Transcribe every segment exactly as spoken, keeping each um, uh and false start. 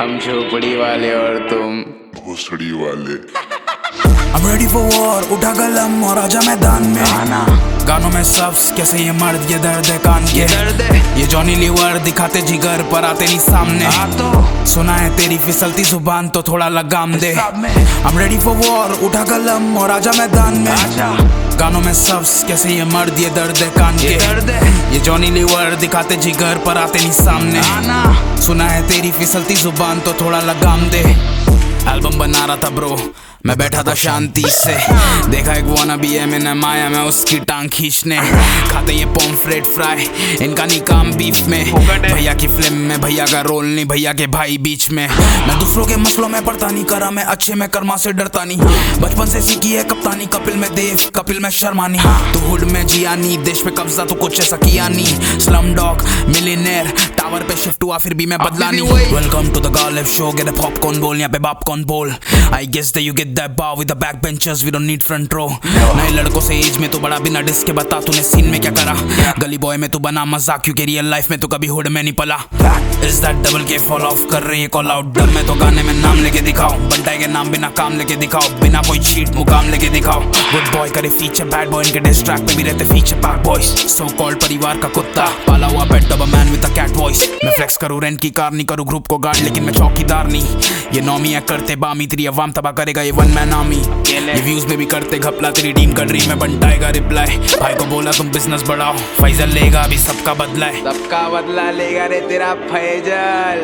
हम झोपड़ी वाले और तुम भोसड़ी वाले। I'm ready for war, उठा कलम और आजा मैदान में। आना गानों में सब्स कैसे ये मर्द, ये दर्द है कान के। दर्द है ये जॉनी लीवर दिखाते जिगर पर आते नहीं सामने। आ तो सुना है तेरी फिसलती जुबान तो थोड़ा लगाम दे। I'm ready for war, उठा कलम और आजा मैदान में। आजा गानों में सब्स कैसे ये मर्द, ये दर्द है कान ये के। दर्द है ये जॉनी लीवर दिखाते जिगर पर आते नहीं सामने। आना सुना है तेरी फिसलती जुबान तो थोड़ा लगाम दे। एल्बम बना रहा था ब्रो, मैं बैठा था शांति से। देखा एक वाना बी है, मैंने माया में उसकी टांग खींचने। खाते ये पॉम्फ्रेट फ्राई, इनका नहीं काम बीफ में। भैया की फिल्म में भैया का रोल नहीं, भैया के भाई बीच में। मैं दूसरों के मसलों में पड़ता नहीं, करा मैं अच्छे में कर्मा से डरता नहीं। बचपन से सीखी है कप्तानी, कपिल में देव कपिल में शर्मानी। तू हुड में जिया नहीं, देश पे कब्जा तो कुछ ऐसा किया नहीं। स्लम डॉग मिलियनेयर टावर पे शिफ्ट हुआ फिर भी मैं बदला नहीं। Welcome to the Ghalib show, get a popcorn बोल, यहाँ पे बाप कौन बोल। I guess that you get that bow with the backbenchers, we don't need front row। नए लड़कों से एज में तो बड़ा, बिना डिस्क के बता तूने सीन में क्या करा। गली बॉय में तू बना मजाक, क्योंकि रियल लाइफ में तो कभी हुड में नहीं पला। Is that double K fall off कर रही है कॉल आउट। डर में तो गाने में नाम लेके दिखाओ, बंटाई के नाम बिना काम लेके दिखाओ। बिना कोई चीट मुकाम लेके दिखाओ। गुड बॉय करे फीचर, बैड बॉय इनके डिस ट्रैक पे भी रहते feature bad boys. So called परिवार का कुत्ता, पाला हुआ pet of a man with a cat voice. मैं फ्लेक्स करूं रेंट की कार, नहीं करूं ग्रुप को गार्ड, लेकिन मैं चौकीदार नहीं। ये नौमियां करते बामी, तेरी अवाम तबाह करेगा ये वन मैन आर्मी। ये व्यूज में भी करते घपला, तेरी टीम कर रही मैं बंटाएगा रिप्लाई। भाई को बोला तुम बिजनेस बढ़ाओ, फैजल लेगा अभी सबका बदला है। सबका बदला लेगा रे तेरा Faisal.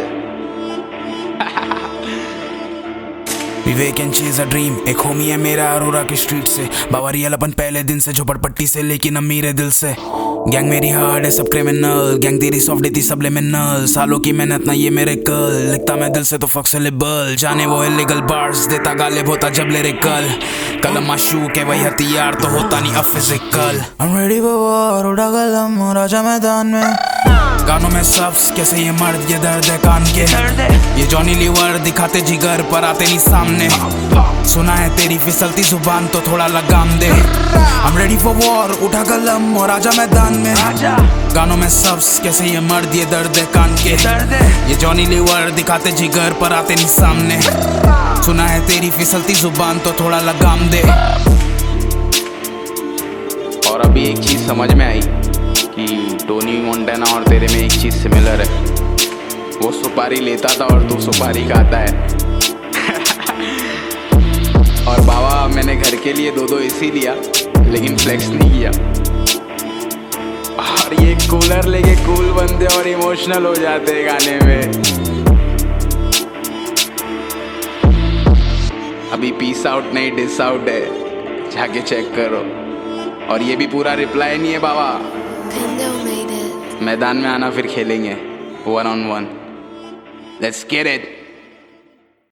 Vivek and chase a dream, एक होमी है मेरा अरोरा की स्ट्रीट से। बाबा रियल अपन पहले दिन से झोपड़पट्टी से, लेकिन अमीर है दिल से। गैंग मेरी हार्ड है सब क्रिमिनल, गैंग तेरी सॉफ्ट देती सब लिमिनल। सालों की मेहनत ना ये मेरे कल, लिखता मैं दिल से तो फक्सिलेबल। जाने वो इलीगल बार्स देता गालिब होता जब लिरिकल। कलम माशूक है वही हथियार तो होता नहीं अब physical. I'm ready for war, उड़ा कलम और आजा मैदान में। गानों में सब्स कैसे ये मर्द, ये दर्द है कान के। ये जॉनी लीवर दिखाते जिगर पर आते नहीं सामने। सुना है तेरी फिसलती जुबान तो थोड़ा लगाम दे। I'm ready for war, उठा कलम और आजा मैदान में। आजा गानों में सब्स कैसे ये मर्द, ये दर्द है कान के। दर्द है ये जॉनी लीवर दिखाते जिगर पर आते नहीं सामने। सुना है तेरी फिसलती जुबान तो थोड़ा लगाम दे। और अभी एक चीज समझ में आई कि टोनी मोंटाना और तेरे में एक चीज सिमिलर है। वो सुपारी लेता था और तू सुपारी खाता है। और बाबा मैंने घर के लिए दो दो एसी लिया, लेकिन फ्लेक्स नहीं किया। और ये कूलर लेके कूल बनते और इमोशनल हो जाते हैं गाने में। अभी पीस आउट नहीं डिस आउट है, जाके चेक करो। और ये भी पूरा रिप्लाई नहीं है बाबा। मैदान में आना फिर खेलेंगे one on one. Let's get it.